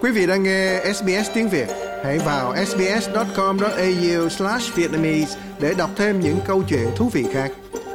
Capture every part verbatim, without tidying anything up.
Quý vị đang nghe ét bê ét tiếng Việt. Hãy vào ét bê ét chấm com chấm a u slash vietnamese để đọc thêm những câu chuyện thú vị khác.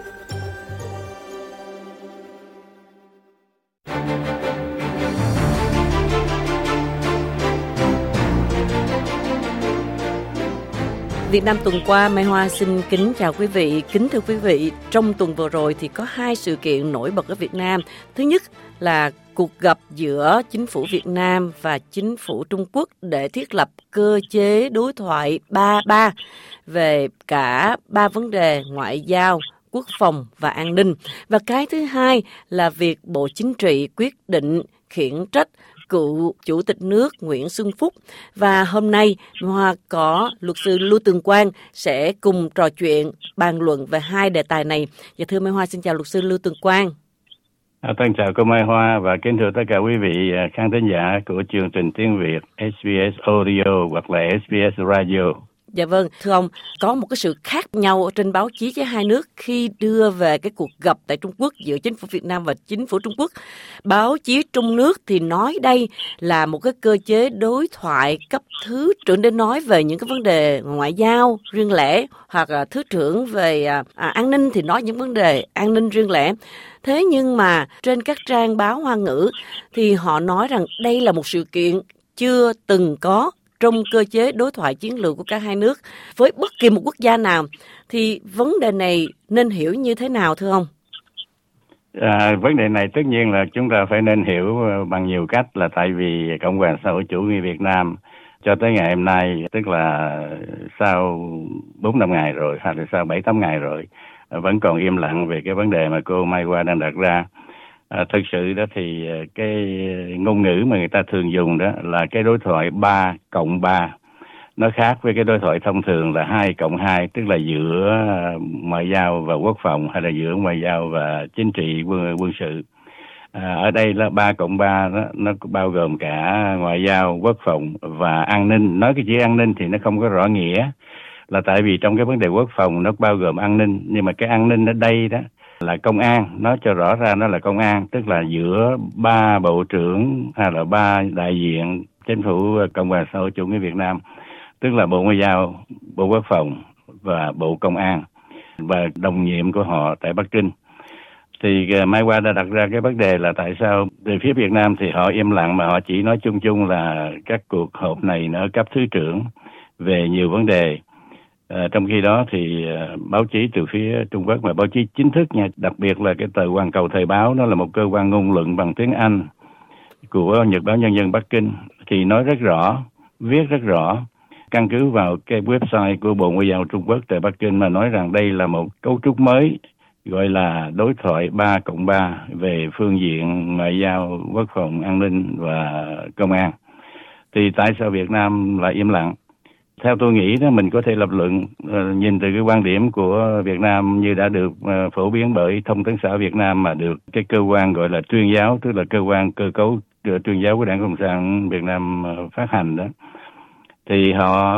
Việt Nam tuần qua, Mai Hoa xin kính chào quý vị. Kính thưa quý vị, trong tuần vừa rồi thì có hai sự kiện nổi bật ở Việt Nam. Thứ nhất là cuộc gặp giữa chính phủ Việt Nam và chính phủ Trung Quốc để thiết lập cơ chế đối thoại ba ba về cả ba vấn đề ngoại giao, quốc phòng và an ninh. Và cái thứ hai là việc Bộ Chính trị quyết định khiển trách cựu Chủ tịch nước Nguyễn Xuân Phúc. Và hôm nay, Hoa có luật sư Lưu Tường Quang sẽ cùng trò chuyện, bàn luận về hai đề tài này. Và thưa Mai Hoa, xin chào luật sư Lưu Tường Quang. À, thân chào cô Mai Hoa và kính thưa tất cả quý vị khán thính giả của chương trình tiếng Việt ét bê ét Audio hoặc là ét bê ét Radio. Dạ vâng, thưa ông, có một cái sự khác nhau trên báo chí giữa hai nước khi đưa về cái cuộc gặp tại Trung Quốc giữa chính phủ Việt Nam và chính phủ Trung Quốc. Báo chí trong nước thì nói đây là một cái cơ chế đối thoại cấp thứ trưởng để nói về những cái vấn đề ngoại giao riêng lẻ, hoặc là thứ trưởng về à, an ninh thì nói những vấn đề an ninh riêng lẻ. Thế nhưng mà trên các trang báo Hoa ngữ thì họ nói rằng đây là một sự kiện chưa từng có trong cơ chế đối thoại chiến lược của cả hai nước với bất kỳ một quốc gia nào. Thì vấn đề này nên hiểu như thế nào thưa ông? À, vấn đề này tất nhiên là chúng ta phải nên hiểu bằng nhiều cách, là tại vì Cộng hòa xã hội chủ nghĩa Việt Nam cho tới ngày hôm nay, tức là sau bốn năm ngày rồi, hay là sau bảy tám ngày rồi, vẫn còn im lặng về cái vấn đề mà cô Mai Hoa đang đặt ra. À, thực sự đó thì cái ngôn ngữ mà người ta thường dùng đó là cái đối thoại ba cộng ba. Nó khác với cái đối thoại thông thường là hai cộng hai, tức là giữa ngoại giao và quốc phòng hay là giữa ngoại giao và chính trị quân, quân sự. À, ở đây là ba cộng ba đó, nó bao gồm cả ngoại giao, quốc phòng và an ninh. Nói cái chữ an ninh thì nó không có rõ nghĩa, là tại vì trong cái vấn đề quốc phòng nó bao gồm an ninh, nhưng mà cái an ninh ở đây đó là công an, nói cho rõ ra nó là công an, tức là giữa ba bộ trưởng hay là ba đại diện chính phủ Cộng hòa xã hội chủ nghĩa Việt Nam, tức là Bộ Ngoại giao, Bộ Quốc phòng và Bộ Công an và đồng nhiệm của họ tại Bắc Kinh. Thì Mai Hoa đã đặt ra cái vấn đề là tại sao từ phía Việt Nam thì họ im lặng, mà họ chỉ nói chung chung là các cuộc họp này nó cấp thứ trưởng về nhiều vấn đề. À, trong khi đó thì uh, báo chí từ phía Trung Quốc, mà báo chí chính thức nha, đặc biệt là cái tờ Hoàn Cầu Thời báo, nó là một cơ quan ngôn luận bằng tiếng Anh của Nhật báo Nhân dân Bắc Kinh, thì nói rất rõ, viết rất rõ, căn cứ vào cái website của Bộ Ngoại giao Trung Quốc tại Bắc Kinh mà nói rằng đây là một cấu trúc mới, gọi là đối thoại ba cộng ba về phương diện ngoại giao, quốc phòng, an ninh và công an. Thì tại sao Việt Nam lại im lặng? Theo tôi nghĩ đó, mình có thể lập luận uh, nhìn từ cái quan điểm của Việt Nam như đã được uh, phổ biến bởi Thông tấn xã Việt Nam, mà được cái cơ quan gọi là tuyên giáo, tức là cơ quan cơ cấu uh, tuyên giáo của Đảng Cộng sản Việt Nam uh, phát hành đó, thì họ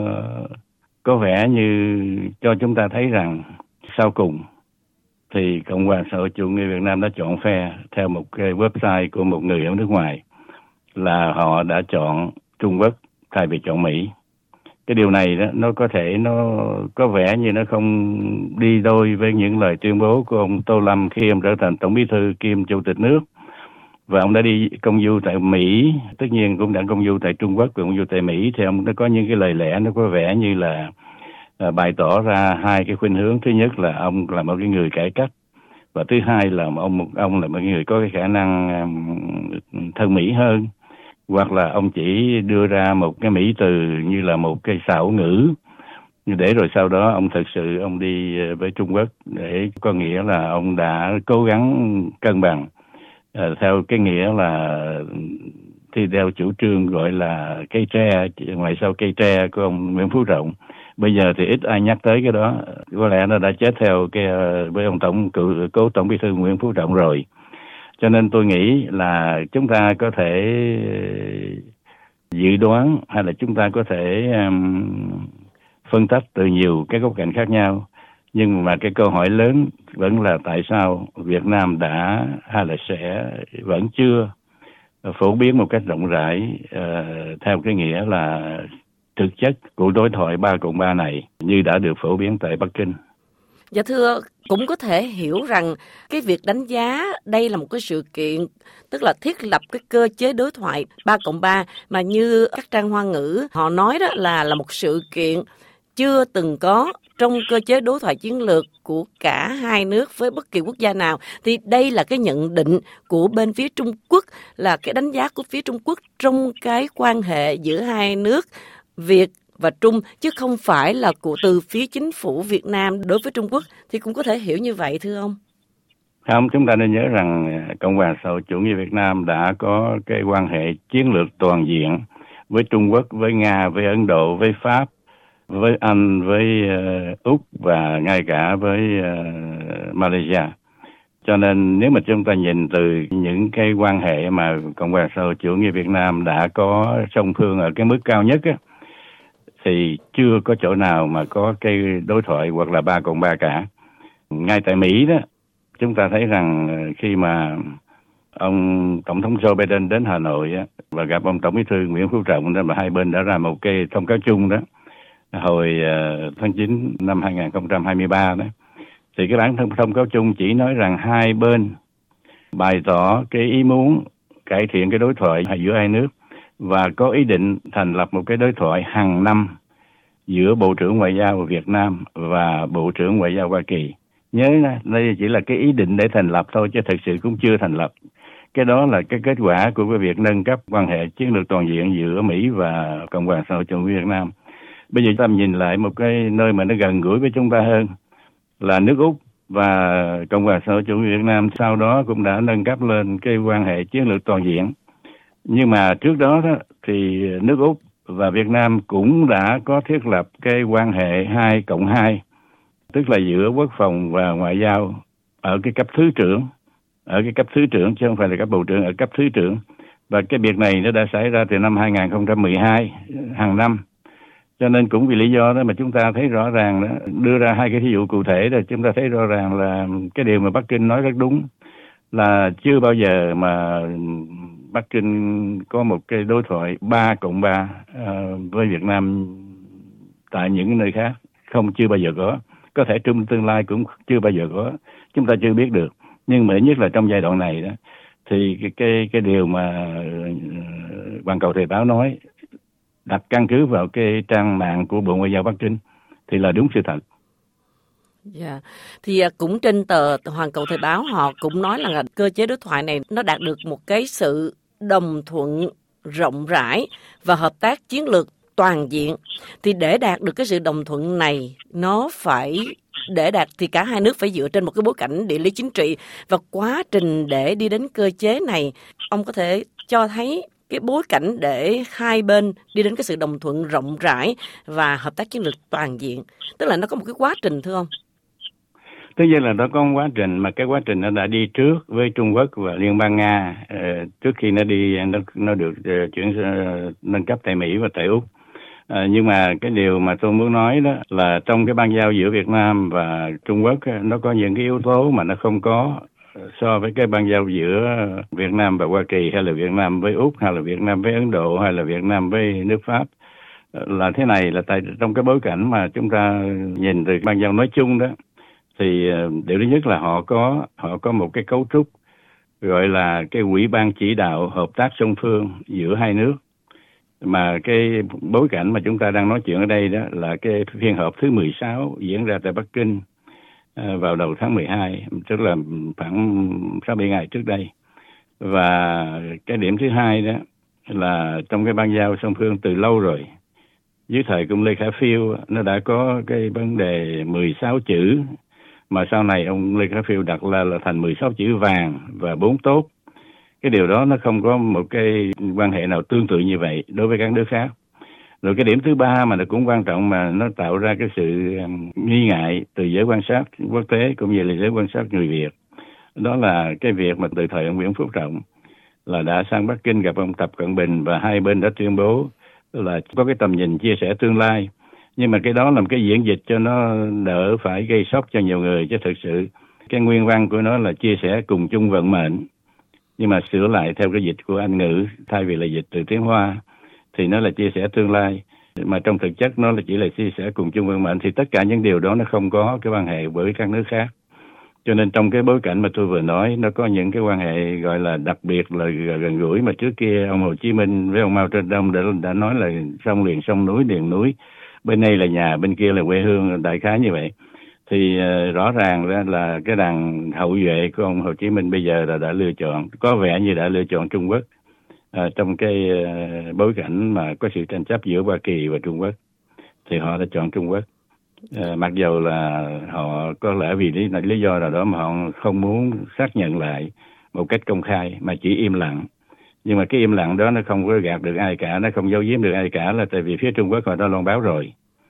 có vẻ như cho chúng ta thấy rằng sau cùng thì Cộng hòa xã hội chủ nghĩa Việt Nam đã chọn phe theo một cái website của một người ở nước ngoài, là họ đã chọn Trung Quốc thay vì chọn Mỹ. Cái điều này đó, nó có thể nó có vẻ như nó không đi đôi với những lời tuyên bố của ông Tô Lâm khi ông trở thành Tổng Bí thư kiêm Chủ tịch nước, và ông đã đi công du tại Mỹ, tất nhiên cũng đã công du tại Trung Quốc và công du tại Mỹ. Thì ông đã có những cái lời lẽ nó có vẻ như là à, bày tỏ ra hai cái khuynh hướng. Thứ nhất là ông là một cái người cải cách, và thứ hai là ông ông là một người có cái khả năng um, thân Mỹ hơn, hoặc là ông chỉ đưa ra một cái mỹ từ như là một cái xảo ngữ, để rồi sau đó ông thực sự ông đi với Trung Quốc, để có nghĩa là ông đã cố gắng cân bằng à, theo cái nghĩa là thì theo chủ trương gọi là cây tre ngoài sau cây tre của ông Nguyễn Phú Trọng. Bây giờ thì ít ai nhắc tới cái đó, có lẽ nó đã chết theo cái với ông tổng cựu cố tổng bí thư Nguyễn Phú Trọng rồi. Cho nên tôi nghĩ là chúng ta có thể dự đoán, hay là chúng ta có thể um, phân tách từ nhiều cái góc cạnh khác nhau. Nhưng mà cái câu hỏi lớn vẫn là tại sao Việt Nam đã hay là sẽ vẫn chưa phổ biến một cách rộng rãi uh, theo cái nghĩa là thực chất của đối thoại ba cộng ba này như đã được phổ biến tại Bắc Kinh. Dạ thưa, cũng có thể hiểu rằng cái việc đánh giá đây là một cái sự kiện, tức là thiết lập cái cơ chế đối thoại ba cộng ba mà như các trang Hoa ngữ họ nói đó là là một sự kiện chưa từng có trong cơ chế đối thoại chiến lược của cả hai nước với bất kỳ quốc gia nào. Thì đây là cái nhận định của bên phía Trung Quốc, là cái đánh giá của phía Trung Quốc trong cái quan hệ giữa hai nước Việt và Trung, chứ không phải là của từ phía chính phủ Việt Nam đối với Trung Quốc. Thì cũng có thể hiểu như vậy thưa ông. Không, chúng ta nên nhớ rằng Cộng hòa xã hội chủ nghĩa Việt Nam đã có cái quan hệ chiến lược toàn diện với Trung Quốc, với Nga, với Ấn Độ, với Pháp, với Anh, với uh, Úc và ngay cả với uh, Malaysia. Cho nên nếu mà chúng ta nhìn từ những cái quan hệ mà Cộng hòa xã hội chủ nghĩa Việt Nam đã có song phương ở cái mức cao nhất á, thì chưa có chỗ nào mà có cái đối thoại hoặc là ba cộng ba cả. Ngay tại Mỹ đó, chúng ta thấy rằng khi mà ông Tổng thống Joe Biden đến Hà Nội á, và gặp ông Tổng bí thư Nguyễn Phú Trọng đó, và hai bên đã ra một cái thông cáo chung đó hồi uh, tháng chín năm hai không hai ba đó, thì cái bản thông, thông cáo chung chỉ nói rằng hai bên bày tỏ cái ý muốn cải thiện cái đối thoại giữa hai nước và có ý định thành lập một cái đối thoại hàng năm giữa Bộ trưởng Ngoại giao Việt Nam và Bộ trưởng Ngoại giao Hoa Kỳ. Nhớ đây chỉ là cái ý định để thành lập thôi chứ thực sự cũng chưa thành lập. Cái đó là cái kết quả của cái việc nâng cấp quan hệ chiến lược toàn diện giữa Mỹ và Cộng hòa xã hội chủ nghĩa Việt Nam. Bây giờ ta nhìn lại một cái nơi mà nó gần gũi với chúng ta hơn là nước Úc và Cộng hòa xã hội chủ nghĩa Việt Nam sau đó cũng đã nâng cấp lên cái quan hệ chiến lược toàn diện. Nhưng mà trước đó, đó thì nước Úc và Việt Nam cũng đã có thiết lập cái quan hệ hai cộng hai, tức là giữa quốc phòng và ngoại giao ở cái cấp thứ trưởng, ở cái cấp thứ trưởng chứ không phải là cấp bộ trưởng, ở cấp thứ trưởng. Và cái việc này nó đã xảy ra từ năm hai không một hai hàng năm. Cho nên cũng vì lý do đó mà chúng ta thấy rõ ràng đó, đưa ra hai cái thí dụ cụ thể rồi chúng ta thấy rõ ràng là cái điều mà Bắc Kinh nói rất đúng, là chưa bao giờ mà Bắc Kinh có một cái đối thoại ba cộng ba uh, với Việt Nam tại những nơi khác, không chưa bao giờ có. Có thể trong tương lai cũng chưa bao giờ có, chúng ta chưa biết được. Nhưng mà nhất là trong giai đoạn này đó, thì cái cái, cái điều mà uh, Hoàn Cầu Thời báo nói đặt căn cứ vào cái trang mạng của Bộ Ngoại giao Bắc Kinh thì là đúng sự thật. Dạ, yeah. Thì cũng trên tờ Hoàn Cầu Thời báo họ cũng nói là cơ chế đối thoại này nó đạt được một cái sự đồng thuận rộng rãi và hợp tác chiến lược toàn diện. Thì để đạt được cái sự đồng thuận này, nó phải để đạt thì cả hai nước phải dựa trên một cái bối cảnh địa lý chính trị, và quá trình để đi đến cơ chế này, ông có thể cho thấy cái bối cảnh để hai bên đi đến cái sự đồng thuận rộng rãi và hợp tác chiến lược toàn diện, tức là nó có một cái quá trình thưa ông? Tất nhiên là nó có một quá trình, mà cái quá trình nó đã đi trước với Trung Quốc và Liên bang Nga uh, trước khi nó đi nó nó được uh, chuyển uh, nâng cấp tại Mỹ và tại Úc. Uh, nhưng mà cái điều mà tôi muốn nói đó là trong cái bang giao giữa Việt Nam và Trung Quốc nó có những cái yếu tố mà nó không có so với cái bang giao giữa Việt Nam và Hoa Kỳ, hay là Việt Nam với Úc, hay là Việt Nam với Ấn Độ, hay là Việt Nam với nước Pháp. Là thế này, là tại trong cái bối cảnh mà chúng ta nhìn từ bang giao nói chung đó, thì điều thứ nhất là họ có họ có một cái cấu trúc gọi là cái ủy ban chỉ đạo hợp tác song phương giữa hai nước. Mà cái bối cảnh mà chúng ta đang nói chuyện ở đây đó là cái phiên họp thứ mười sáu diễn ra tại Bắc Kinh vào đầu tháng mười hai, tức là khoảng sáu bảy ngày trước đây. Và cái điểm thứ hai đó là trong cái ban giao song phương từ lâu rồi, dưới thời của Lê Khả Phiêu, nó đã có cái vấn đề mười sáu chữ mà sau này ông Lê Khả Phiêu đặt là, là thành mười sáu chữ vàng và bốn tốt. Cái điều đó nó không có một cái quan hệ nào tương tự như vậy đối với các nước khác. Rồi cái điểm thứ ba mà nó cũng quan trọng mà nó tạo ra cái sự nghi ngại từ giới quan sát quốc tế cũng như là giới quan sát người Việt, đó là cái việc mà từ thời ông Nguyễn Phú Trọng là đã sang Bắc Kinh gặp ông Tập Cận Bình, và hai bên đã tuyên bố là có cái tầm nhìn chia sẻ tương lai. Nhưng mà cái đó là một cái diễn dịch cho nó đỡ phải gây sốc cho nhiều người, chứ thực sự cái nguyên văn của nó là chia sẻ cùng chung vận mệnh. nhưng mà sửa lại theo cái dịch của Anh ngữ thay vì là dịch từ tiếng Hoa thì nó là chia sẻ tương lai, mà trong thực chất nó là chỉ là chia sẻ cùng chung vận mệnh, thì tất cả những điều đó nó không có cái quan hệ với các nước khác. Cho nên trong cái bối cảnh mà tôi vừa nói, nó có những cái quan hệ gọi là đặc biệt là gần gũi, mà trước kia ông Hồ Chí Minh với ông Mao Trạch Đông đã, đã nói là sông liền sông, núi liền núi, bên đây là nhà, bên kia là quê hương, đại khái như vậy. Thì uh, rõ ràng là, là cái đàn hậu duệ của ông Hồ Chí Minh bây giờ là đã lựa chọn, có vẻ như đã lựa chọn Trung Quốc uh, trong cái uh, bối cảnh mà có sự tranh chấp giữa Hoa Kỳ và Trung Quốc, thì họ đã chọn Trung Quốc. Uh, mặc dầu là họ có lẽ vì lý, lý do nào đó mà họ không muốn xác nhận lại một cách công khai mà chỉ im lặng. Nhưng mà cái im lặng đó nó không có gạt được ai cả, nó không giấu giếm được ai cả, là tại vì phía Trung Quốc họ đã loan báo rồi.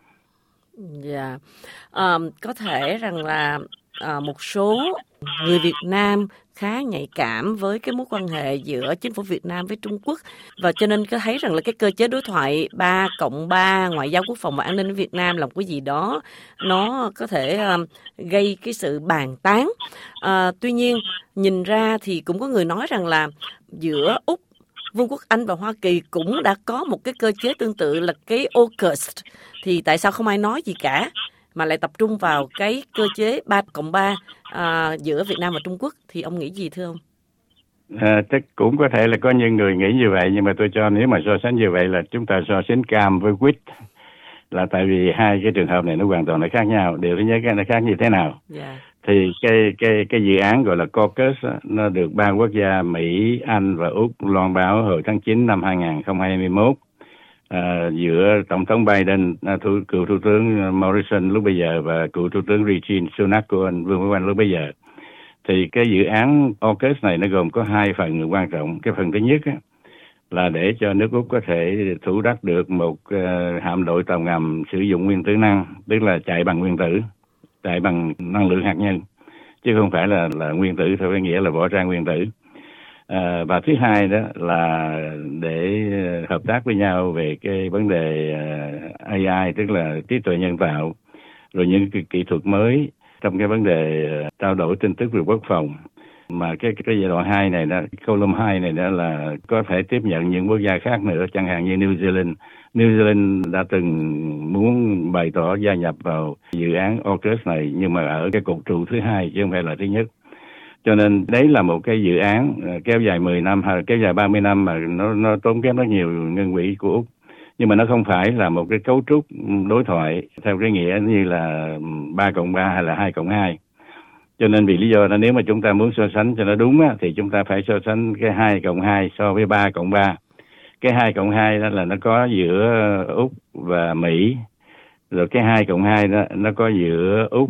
Dạ, yeah. um, có thể rằng là uh, một số người Việt Nam khá nhạy cảm với cái mối quan hệ giữa chính phủ Việt Nam với Trung Quốc, và cho nên có thấy rằng là cái cơ chế đối thoại ba cộng ba ngoại giao quốc phòng và an ninh ở Việt Nam là một cái gì đó nó có thể um, gây cái sự bàn tán. Uh, tuy nhiên nhìn ra thì cũng có người nói rằng là giữa Úc, Vương quốc Anh và Hoa Kỳ cũng đã có một cái cơ chế tương tự là cái AUKUS, thì tại sao không ai nói gì cả mà lại tập trung vào cái cơ chế ba cộng ba à, giữa Việt Nam và Trung Quốc, thì ông nghĩ gì thưa ông? À, chắc cũng có thể là có những người nghĩ như vậy, nhưng mà tôi cho nếu mà so sánh như vậy là chúng ta so sánh cam với quýt, là tại vì hai cái trường hợp này nó hoàn toàn là khác nhau. Điều thứ nhất nó khác như thế nào? Yeah. Thì cái cái cái dự án gọi là AUKUS nó được ba quốc gia Mỹ, Anh và Úc loan báo hồi tháng chín năm hai không hai mốt à, giữa Tổng thống Biden, thủ, cựu Thủ tướng Morrison lúc bây giờ, và cựu Thủ tướng Rishi Sunak của Anh, Vương quốc Anh lúc bây giờ. Thì cái dự án AUKUS này nó gồm có hai phần quan trọng. Cái phần thứ nhất á, là để cho nước Úc có thể thủ đắc được một uh, hạm đội tàu ngầm sử dụng nguyên tử năng, tức là chạy bằng nguyên tử, chạy bằng năng lượng hạt nhân, chứ không phải là là nguyên tử theo cái nghĩa là võ trang nguyên tử. À, và thứ hai đó là để hợp tác với nhau về cái vấn đề uh, a i, tức là trí tuệ nhân tạo, rồi những cái kỹ thuật mới trong cái vấn đề uh, trao đổi tin tức về quốc phòng. Mà cái cái giai đoạn hai này đó, column hai này đó là có thể tiếp nhận những quốc gia khác nữa, chẳng hạn như New Zealand. New Zealand đã từng muốn bày tỏ gia nhập vào dự án AUKUS này, nhưng mà ở cái cột trụ thứ hai chứ không phải là thứ nhất. Cho nên đấy là một cái dự án kéo dài mười năm hay kéo dài ba mươi năm mà nó nó tốn kém rất nhiều ngân quỹ của Úc. Nhưng mà nó không phải là một cái cấu trúc đối thoại theo cái nghĩa như là ba cộng ba hay là hai cộng hai. Cho nên vì lý do đó, nếu mà chúng ta muốn so sánh cho nó đúng á, thì chúng ta phải so sánh cái hai cộng hai so với ba cộng ba. Cái hai cộng hai đó là nó có giữa Úc và Mỹ. Rồi cái hai cộng hai đó nó có giữa Úc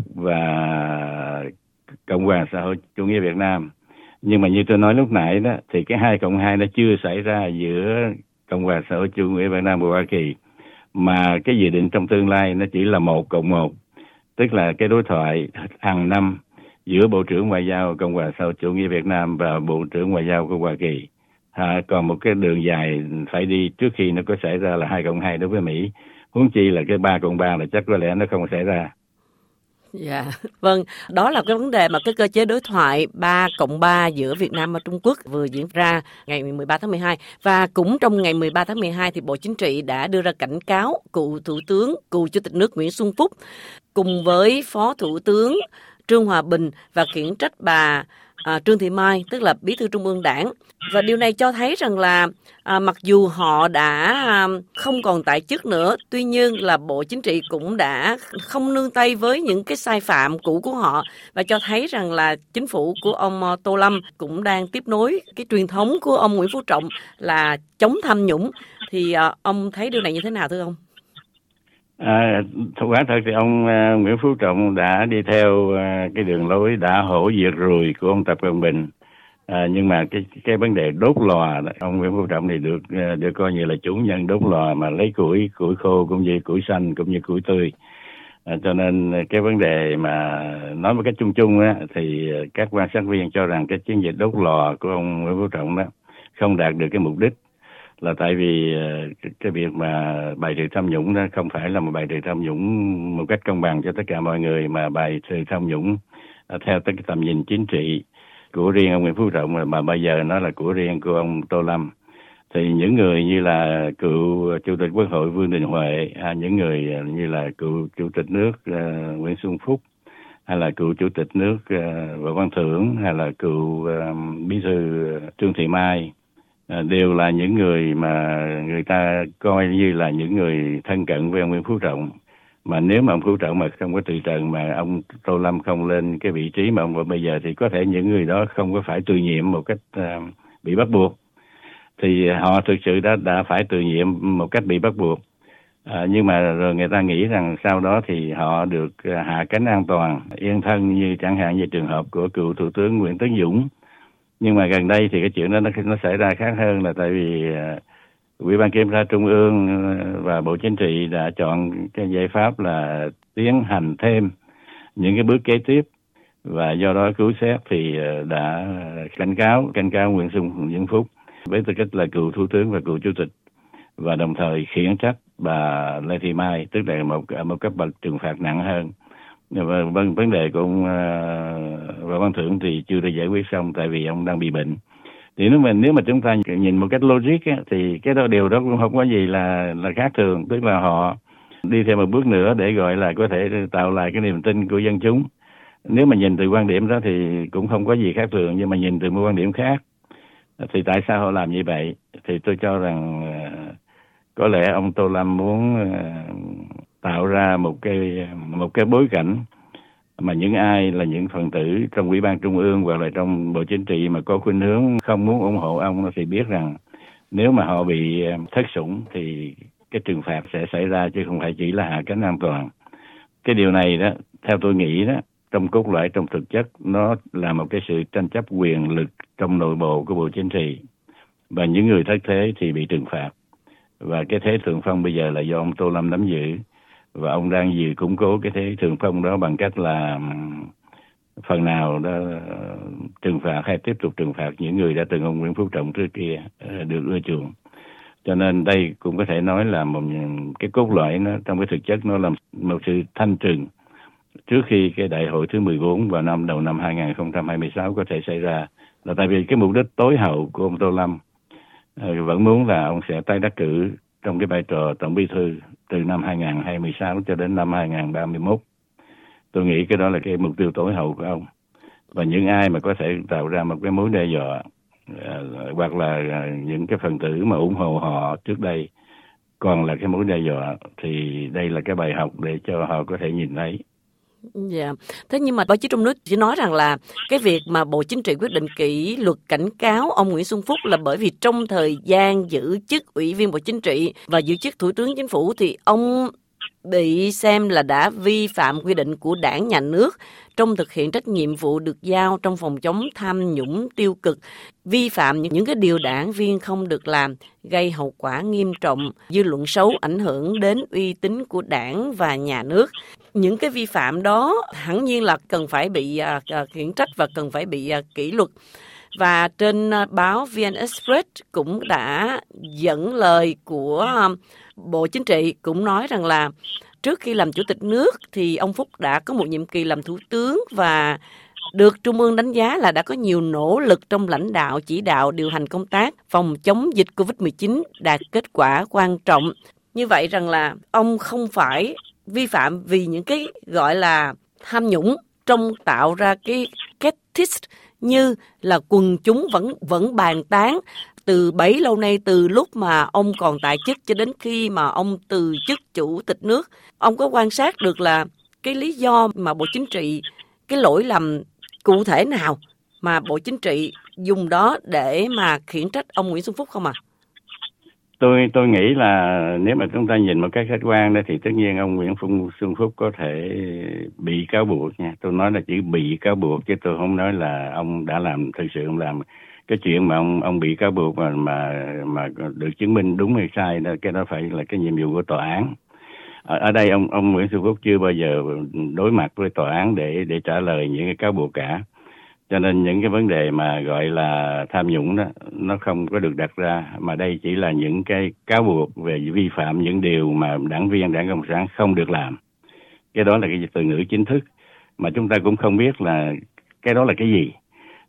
và Cộng hòa xã hội chủ nghĩa Việt Nam. Nhưng mà như tôi nói lúc nãy đó, thì cái hai cộng hai nó chưa xảy ra giữa Cộng hòa xã hội chủ nghĩa Việt Nam và Hoa Kỳ. Mà cái dự định trong tương lai nó chỉ là một cộng một. Tức là cái đối thoại hàng năm giữa Bộ trưởng Ngoại giao Cộng hòa xã hội chủ nghĩa Việt Nam và Bộ trưởng Ngoại giao của Hoa Kỳ. À, còn một cái đường dài phải đi trước khi nó có xảy ra là hai cộng hai đối với Mỹ. Huống chi là cái ba cộng ba là chắc có lẽ nó không xảy ra. Dạ, yeah. Vâng, đó là cái vấn đề mà cái cơ chế đối thoại ba cộng ba giữa Việt Nam và Trung Quốc vừa diễn ra ngày mười ba tháng mười hai. Và cũng trong ngày mười ba tháng mười hai thì Bộ Chính trị đã đưa ra cảnh cáo cựu Thủ tướng, cựu Chủ tịch nước Nguyễn Xuân Phúc cùng với Phó Thủ tướng Trương Hòa Bình và khiển trách bà à, Trương Thị Mai, tức là Bí thư Trung ương Đảng. Và điều này cho thấy rằng là à, mặc dù họ đã à, không còn tại chức nữa, tuy nhiên là Bộ Chính trị cũng đã không nương tay với những cái sai phạm cũ của họ, và cho thấy rằng là chính phủ của ông Tô Lâm cũng đang tiếp nối cái truyền thống của ông Nguyễn Phú Trọng là chống tham nhũng. Thì à, ông thấy điều này như thế nào thưa ông? À, quả thật thì ông uh, Nguyễn Phú Trọng đã đi theo uh, cái đường lối đã hổ diệt ruồi của ông Tập Cận Bình. À, nhưng mà cái cái vấn đề đốt lò, ông Nguyễn Phú Trọng thì được uh, được coi như là chủ nhân đốt lò, mà lấy củi củi khô cũng như củi xanh cũng như củi tươi. À, cho nên cái vấn đề mà nói một cách chung chung á, thì các quan sát viên cho rằng cái chiến dịch đốt lò của ông Nguyễn Phú Trọng đó không đạt được cái mục đích, là tại vì cái việc mà bài trừ tham nhũng đó không phải là một bài trừ tham nhũng một cách công bằng cho tất cả mọi người, mà bài trừ tham nhũng theo cái tầm nhìn chính trị, của riêng ông Nguyễn Phú Trọng mà bây giờ nó là của riêng của ông Tô Lâm. Thì những người như là cựu Chủ tịch Quốc hội Vương Đình Huệ, à, những người như là cựu Chủ tịch nước uh, Nguyễn Xuân Phúc, hay là cựu Chủ tịch nước uh, Võ Văn Thưởng, hay là cựu uh, Bí thư Trương Thị Mai, uh, đều là những người mà người ta coi như là những người thân cận với ông Nguyễn Phú Trọng. Mà nếu mà ông Phú Trọng mà không có từ trần, mà ông Tô Lâm không lên cái vị trí mà ông ở bây giờ, thì có thể những người đó không có phải từ nhiệm một cách uh, bị bắt buộc. Thì họ thực sự đã đã phải từ nhiệm một cách bị bắt buộc. À, nhưng mà rồi người ta nghĩ rằng sau đó thì họ được hạ cánh an toàn, yên thân, như chẳng hạn như trường hợp của cựu Thủ tướng Nguyễn Tấn Dũng. Nhưng mà gần đây thì cái chuyện đó nó, nó xảy ra khác hơn, là tại vì uh, Ủy ban Kiểm tra Trung ương và Bộ Chính trị đã chọn cái giải pháp là tiến hành thêm những cái bước kế tiếp, và do đó cứu xét thì đã cảnh cáo cảnh cáo Nguyễn Xuân Nguyễn Phúc với tư cách là cựu Thủ tướng và cựu Chủ tịch, và đồng thời khiển trách bà Lê Thị Mai, tức là một một cấp bậc trừng phạt nặng hơn. Và vấn vấn đề của ông uh, Võ Văn Thưởng thì chưa được giải quyết xong, tại vì ông đang bị bệnh. Thì nếu mà nếu mà chúng ta nhìn một cách logic á, thì cái đó điều đó cũng không có gì là là khác thường, tức là họ đi thêm một bước nữa để gọi là có thể tạo lại cái niềm tin của dân chúng. Nếu mà nhìn từ quan điểm đó thì cũng không có gì khác thường, nhưng mà nhìn từ một quan điểm khác thì tại sao họ làm như vậy? Thì tôi cho rằng uh, có lẽ ông Tô Lâm muốn uh, tạo ra một cái một cái bối cảnh mà những ai là những phần tử trong Ủy ban Trung ương hoặc là trong Bộ Chính trị mà có khuynh hướng không muốn ủng hộ ông thì biết rằng nếu mà họ bị thất sủng thì cái trừng phạt sẽ xảy ra, chứ không phải chỉ là hạ cánh an toàn. Cái điều này đó, theo tôi nghĩ đó, trong cốt lõi, trong thực chất, nó là một cái sự tranh chấp quyền lực trong nội bộ của Bộ Chính trị, và những người thất thế thì bị trừng phạt. Và cái thế thượng phong bây giờ là do ông Tô Lâm nắm giữ, và ông đang dự củng cố cái thế thượng phong đó bằng cách là phần nào đó trừng phạt hay tiếp tục trừng phạt những người đã từng ông Nguyễn Phú Trọng trước kia được ưa chuộng. Cho nên đây cũng có thể nói là một cái cốt lõi nó trong cái thực chất nó là một sự thanh trừng trước khi cái đại hội thứ mười bốn vào năm đầu năm hai không hai sáu có thể xảy ra, là tại vì cái mục đích tối hậu của ông Tô Lâm vẫn muốn là ông sẽ tái đắc cử trong cái vai trò tổng bí thư từ năm hai không hai sáu cho đến năm hai không ba mốt. Tôi nghĩ cái đó là cái mục tiêu tối hậu của ông. Và những ai mà có thể tạo ra một cái mối đe dọa uh, hoặc là uh, những cái phần tử mà ủng hộ họ trước đây còn là cái mối đe dọa, thì đây là cái bài học để cho họ có thể nhìn thấy. Dạ. Thế nhưng mà báo chí trong nước chỉ nói rằng là cái việc mà Bộ Chính trị quyết định kỷ luật cảnh cáo ông Nguyễn Xuân Phúc là bởi vì trong thời gian giữ chức Ủy viên Bộ Chính trị và giữ chức Thủ tướng Chính phủ thì ông bị xem là đã vi phạm quy định của Đảng, Nhà nước trong thực hiện trách nhiệm vụ được giao trong phòng chống tham nhũng tiêu cực, vi phạm những, những cái điều đảng viên không được làm, gây hậu quả nghiêm trọng, dư luận xấu, ảnh hưởng đến uy tín của Đảng và Nhà nước. Những cái vi phạm đó hẳn nhiên là cần phải bị uh, khiển trách và cần phải bị uh, kỷ luật. Và trên uh, báo vê en Express cũng đã dẫn lời của uh, Bộ Chính trị cũng nói rằng là trước khi làm chủ tịch nước thì ông Phúc đã có một nhiệm kỳ làm thủ tướng và được Trung ương đánh giá là đã có nhiều nỗ lực trong lãnh đạo, chỉ đạo, điều hành công tác phòng chống dịch covid mười chín đạt kết quả quan trọng. Như vậy rằng là ông không phải vi phạm vì những cái gọi là tham nhũng trong tạo ra cái skeptics như là quần chúng vẫn vẫn bàn tán từ bấy lâu nay, từ lúc mà ông còn tại chức cho đến khi mà ông từ chức chủ tịch nước. Ông có quan sát được là cái lý do mà Bộ Chính trị, cái lỗi lầm cụ thể nào mà Bộ Chính trị dùng đó để mà khiển trách ông Nguyễn Xuân Phúc không ạ? À? Tôi tôi nghĩ là nếu mà chúng ta nhìn một cách khách quan đó thì tất nhiên ông Nguyễn Xuân Phúc có thể bị cáo buộc nha. Tôi nói là chỉ bị cáo buộc chứ tôi không nói là ông đã làm, thực sự ông làm. Cái chuyện mà ông ông bị cáo buộc mà mà mà được chứng minh đúng hay sai đó, cái đó phải là cái nhiệm vụ của tòa án. Ở, ở đây ông ông Nguyễn Xuân Phúc chưa bao giờ đối mặt với tòa án để để trả lời những cái cáo buộc cả. Cho nên những cái vấn đề mà gọi là tham nhũng đó nó không có được đặt ra, mà đây chỉ là những cái cáo buộc về vi phạm những điều mà đảng viên Đảng Cộng sản không được làm. Cái đó là cái từ ngữ chính thức mà chúng ta cũng không biết là cái đó là cái gì.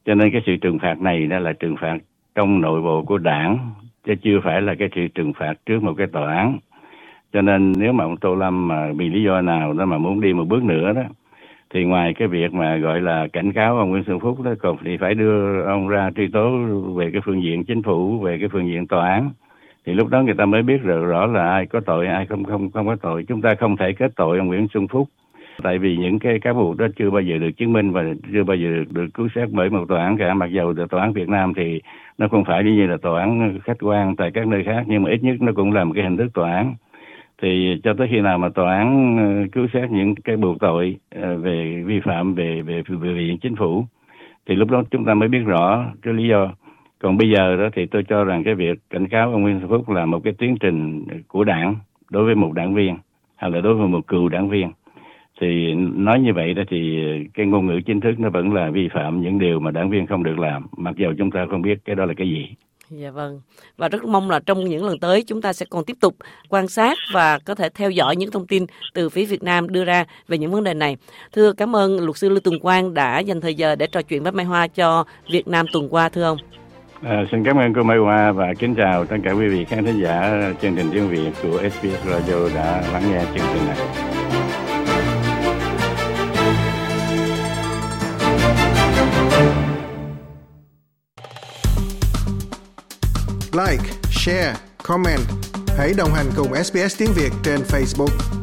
Cho nên cái sự trừng phạt này đó là trừng phạt trong nội bộ của đảng, chứ chưa phải là cái sự trừng phạt trước một cái tòa án. Cho nên nếu mà ông Tô Lâm mà vì lý do nào đó mà muốn đi một bước nữa đó, thì ngoài cái việc mà gọi là cảnh cáo ông Nguyễn Xuân Phúc đó, còn thì phải đưa ông ra truy tố về cái phương diện chính phủ, về cái phương diện tòa án. Thì lúc đó người ta mới biết rõ, rõ là ai có tội, ai không không không có tội. Chúng ta không thể kết tội ông Nguyễn Xuân Phúc, tại vì những cái cáo buộc đó chưa bao giờ được chứng minh và chưa bao giờ được, được cứu xét bởi một tòa án cả. Mặc dầu tòa án Việt Nam thì nó không phải như là tòa án khách quan tại các nơi khác, nhưng mà ít nhất nó cũng là một cái hình thức tòa án. Thì cho tới khi nào mà tòa án cứu xét những cái buộc tội về vi phạm về về về viện chính phủ, thì lúc đó chúng ta mới biết rõ cái lý do. Còn bây giờ đó thì tôi cho rằng cái việc cảnh cáo ông Nguyễn Xuân Phúc là một cái tiến trình của đảng đối với một đảng viên hay là đối với một cựu đảng viên. Thì nói như vậy đó thì cái ngôn ngữ chính thức nó vẫn là vi phạm những điều mà đảng viên không được làm, mặc dầu chúng ta không biết cái đó là cái gì. Dạ vâng. Và rất mong là trong những lần tới chúng ta sẽ còn tiếp tục quan sát và có thể theo dõi những thông tin từ phía Việt Nam đưa ra về những vấn đề này. Thưa cảm ơn luật sư Lưu Tùng Quang đã dành thời giờ để trò chuyện với Mai Hoa cho Việt Nam tuần qua, thưa ông. À, xin cảm ơn cô Mai Hoa và kính chào tất cả quý vị khán thính giả chương trình tiếng Việt của ét bê ét Radio đã lắng nghe chương trình này. Like, share, comment. Hãy đồng hành cùng ét bê ét Tiếng Việt trên Facebook.